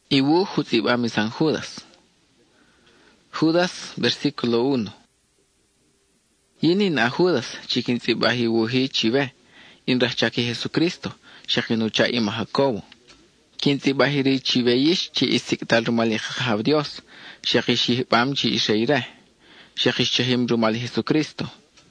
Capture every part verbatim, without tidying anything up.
Iwu Jutzibami San Judas. Judas, versículo uno. Yinin a Judas, chiquin tsibahi wuhi chive, in rachaki Jesucristo, shakinucha ima Jacobo. Quien tsibahiri chive yish, chi isik tal rumali jajav Dios, shakishih bam chi isheire, shakishahim rumali Jesucristo.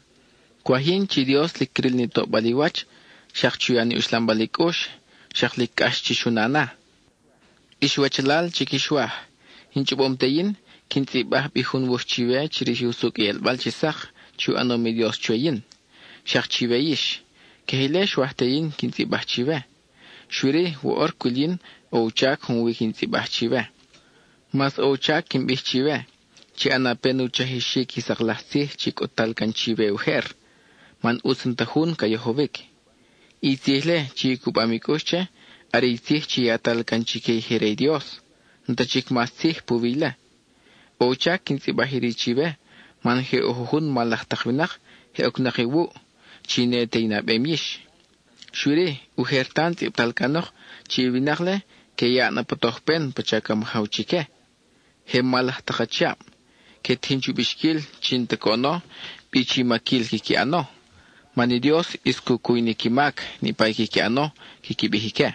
Kwahin chi Dios likril nito baliwach, shakchuyani uslam balikush, shaklikash chishunana. Ishwachalal chikishwah, hinchubomteyin, kintzibah bihun wuchive chirihiusuk yelbal chisach, chu anomi Dios chuyin. Shak chive yish, kehile shwahtayin kintzibah chive. Shwiri wuor kulyin ouchak hunwi kintzibah chive. Mas ouchak kimbih chive, chi anapenu chahishi kisaklahsi chikotal kan chive uher. Man usentahun kayohovik. Itzihle chikubamikushche, Arizih chiatal canchique hirei Dios, ntachik masih puvila. Ochak kintzibahiri chive, manje ohun malachtakvinach, heoknakiwu, chine teinabemish. Shuri, uhertan tiptalkanoch, chivinachle, que ya napotohpen pachakam hauchike. He malachtakachap, que tinchubishkil chintakono, pichimakil kikiano. Mani Dios iskukuinikimak, ni paikikiano, kikibihike.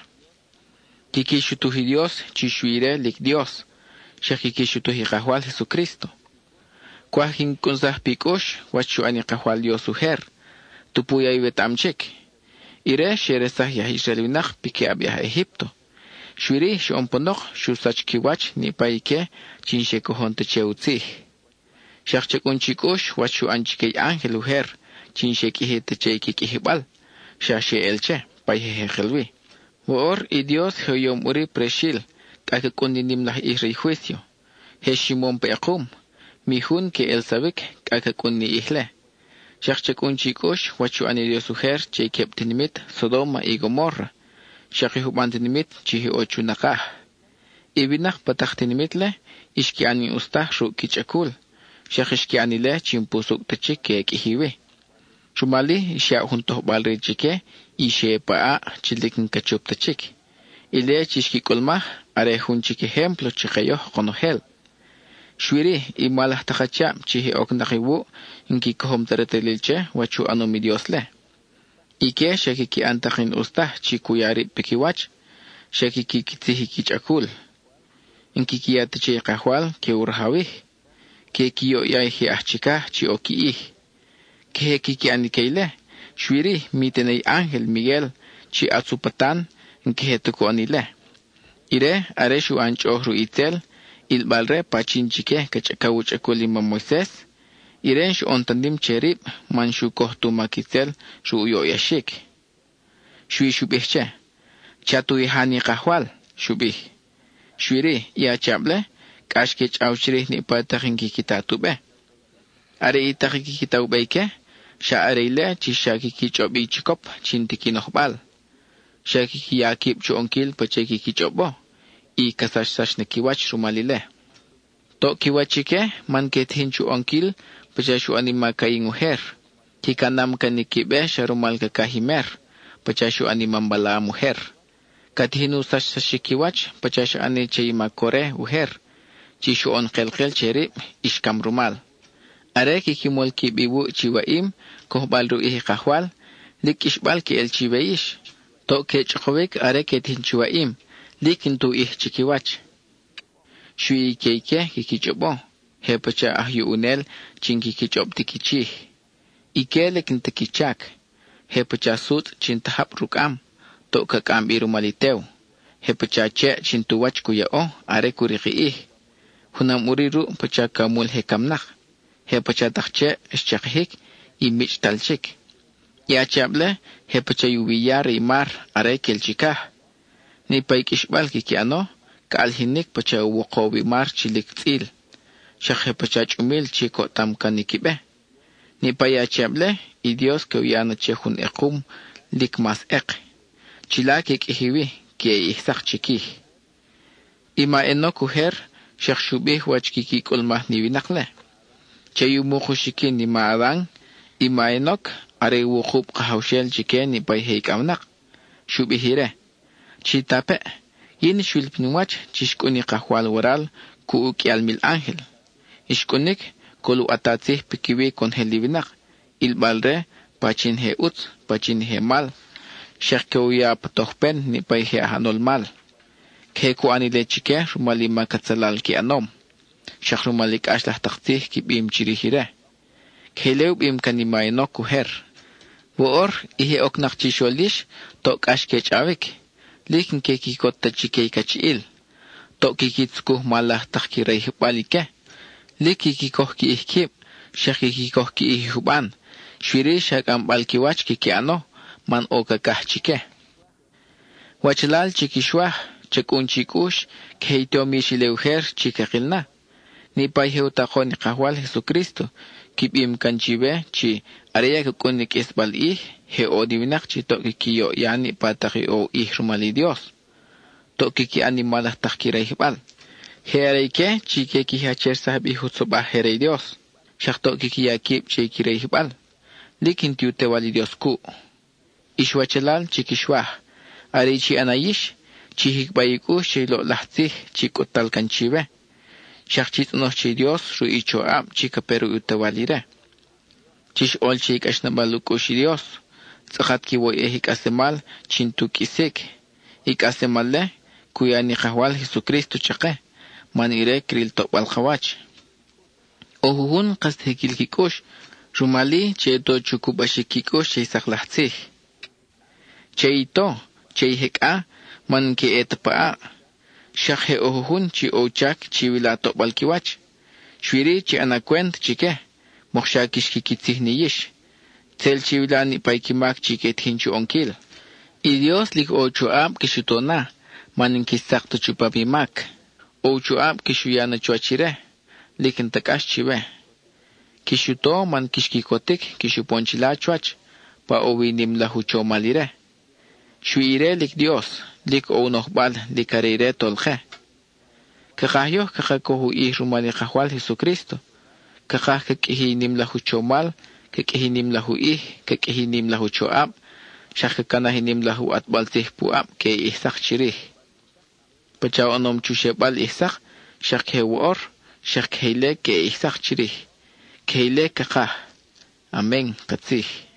Kikishutuhi Dios, chishuire lik Dios, shakikishutuhi kahwal Jesucristo. Kwahin kunzah pikush, wachuani kahwal Dios uher, tupuya ibetamchik. Ire sheresah yah Israelinach pike abiah Egipto. Shwiri shomponok shusach kiwach ni paike chinshekohon techeuzih. Shakchekunchikush wachuanchikei ángel uher, chinshekihi techekikihibal, shashe elche, paihehelwi. Woor y Dios heoyom uri preshil, kakakundinim lah ihri juicio. Heshimon peakum, mihun ke el sabik, kakakunni ihle. Shakchakun chikush, wachuani Dios uher, chekeptinimit, Sodoma y Gomorra. Shakihubantinimit, chihi ochu nakah. Ibinak patachtinimitle, ishkiani ustah shu kichakul. Shakishkiani le chimpusuk tachik ke kihiwe. Shumali isya juntoh balri chike, ishe paa chilikin kachup tachik. Ile chishki kolmah, are hun chiki ejemplo chikayoh konohel. Shwiri imalah takacham chihi oknakiwu, inki kohom taretelilche, wachu anomi Dios le. Ike shakiki antakin ustah chikuyari pekiwach, shakiki kitihi kichakul. Inki kiyatache kahwal ke urhawih, ke kiyo yaihi achikah chi okiih. Que kiki anikeile, shwiri mitenei ángel Miguel, chi atzupatan, que tuko anile. Ire, areshu anchohru itel, il balre pachinchike, kachakawuchakulima Moisés, ire shu ontandim cherib, man shu kohtumakitel, shu uyo yashik. Shwi shubihche, chatu ihani kahwal, shubih. Shwiri, ya chable, kashke chauchri ni patakin kikitatube. Are itakikitaubeike, Sha areile chishaki kichobi chikop chintiki nohbal. Shaki kiyakip chuonkil pacheki kichobo. I kasashsash ne kiwach rumalile. To kiwachike man kethin chuonkil pachashu anima kaing uher. Kikanam kanikibe sharumal kakahimer. Pachashu animam bala muher. Kathinu sashsashikiwach pachashu ani chayima kore uher. Chishu on kelkel cherib ishkam rumal. Are kikimol kibibu chiwaim, kohbal ruihi kahwal, lik ishbal ki el chiveish. To kechkovik are ketin chiwaim, lik intu ih chikiwach. Shui keike kikichobo, hepacha ahyu unel chinkikichob tikichih. Ike lekin tikichak, hepacha sut chintahap rukam, to kakam irumalitew. Hepacha che chintuwach kuyao, are kurikiih. Hunam uriru pacha kamul hekamnak. He pachatache schachik y mich talchik. Ya chable he pachayubiyar y mar are kelchika. Ni paikishbal kikiano, kalhinik pachawukobi mar chiliktil. Shak he pachachumil chiko tamkanikibe. Ni payachable y Dios que uyana chehun ekum lik mas ek. Chilakik ihiwi que ihsak chiki. Ima enokuher shak shubih wachkiki kulmah ni winakle. Chayu mukushikin ni maadang, ima enok, are wukub kahawshel chiken ni pay heik amnak. Shubihire. Chitape, Yin shulpinwach chishkuni kahwal waral ku uki al mil ángel. Ishkunik kolu atatzih pikiwi con helivinak. Il balre pachin he utz, pachin he mal. Shek ke uya patohpen ni pay he ahanol mal. Ke ku anile chike rumali makatsalal ki anom. Shek rumalik ashlah taktih ki bim chirihire. Ke leub im kanimay no kuher. Woor ihe oknak chisholish tok ashke chavik. Likin ke kikot ta chike kachiil. Tok kikitskuh malah takkiray hipalike. Liki kikoh ki ihkip. Shek kikoh ki ihuban. Shwiri shak ambal kiwach ki ano. Man oka kah chike. Wachalal chikishwah. Chakun chikush. Keito mishileuher chikakilna. Ni payheu tako ni kahwal Jesucristo. Kibim kanchibe chi. Areya kukunik isbal ih. He o divinak chi to kikiyo yani pataki o ih rumali Dios. To kiki animalah takkiray hibal. He areyke chi ke kihacher sahab ihutsobah herey Dios. Shak to kiki yakib chi kiray hibal. Likin tiute wali Dios ku. Ishwachalal chikishwah. Arey chi anayish. Chi hikbayiku chi lo lahtsih chi kutal kanchibe. Shak chitnoh chi Dios ru icho ab chi kaperu ute walire. Chish ol chi ikashnabaluku shi Dios. Tsakat ki woy ehik asemal chintu kisik. Ik asemalle kuya ni kahwal Jesucristo chake. Manire kril topal khawach. Ohuhun qast hekil kikush. Rumali che to chukubashi kikush che saklahtsih. Che ito, che heka man ke etpaa. Shakhe ohuhun chi ochak chi wila topal kiwach. Shwiri chi anakwent chike. Mokshakish kikitsih niyish. Tel chivila ni paikimak chiket hinchu onkil. Y Dios lik ocho ab kishutona. Manin kisakto chupapimak. Ocho ab kishuyana chuachire. Likin takash chive. Kishuto man kishkikotik kishuponchila chuach. Pa owinim la hucho malire. Shuire lik Dios. Lik o nohbal likarire tolje. Kakahyo kakakohu ihrumali kahwal Jesucristo. Kakah kakihinim la hucho mal. Kakihinim lahu ih, kakihinim lahu choab, shakakanahinim lahu at baltih puab, ke ihsak chirih. Pachaw anom chushebal ihsak, shakhe war, shakhele ke ihsak chirih. Keile kakah. Amen, katsih.